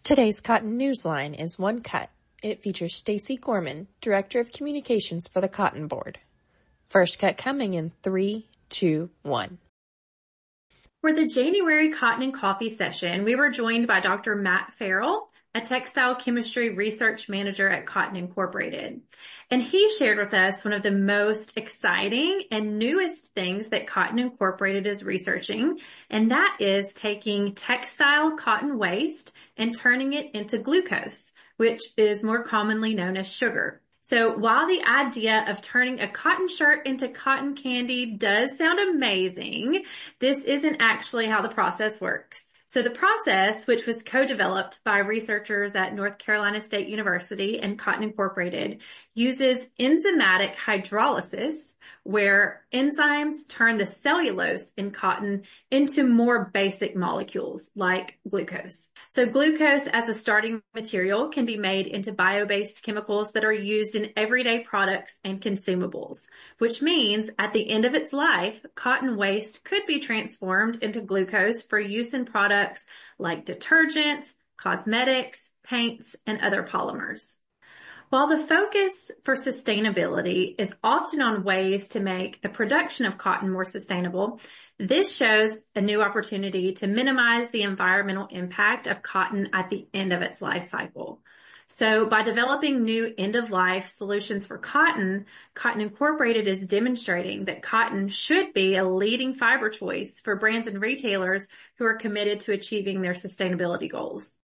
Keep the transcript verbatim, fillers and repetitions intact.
Today's Cotton Newsline is One Cut. It features Stacy Gorman, Director of Communications for the Cotton Board. First cut coming in three, two, one. For the January Cotton and Coffee session, we were joined by Doctor Matt Farrell, a textile chemistry research manager at Cotton Incorporated. And he shared with us one of the most exciting and newest things that Cotton Incorporated is researching, and that is taking textile cotton waste and turning it into glucose, which is more commonly known as sugar. So while the idea of turning a cotton shirt into cotton candy does sound amazing, this isn't actually how the process works. So the process, which was co-developed by researchers at North Carolina State University and Cotton Incorporated, uses enzymatic hydrolysis, where enzymes turn the cellulose in cotton into more basic molecules like glucose. So glucose as a starting material can be made into bio-based chemicals that are used in everyday products and consumables, which means at the end of its life, cotton waste could be transformed into glucose for use in products like detergents, cosmetics, paints, and other polymers. While the focus for sustainability is often on ways to make the production of cotton more sustainable, this shows a new opportunity to minimize the environmental impact of cotton at the end of its life cycle. So by developing new end-of-life solutions for cotton, Cotton Incorporated is demonstrating that cotton should be a leading fiber choice for brands and retailers who are committed to achieving their sustainability goals.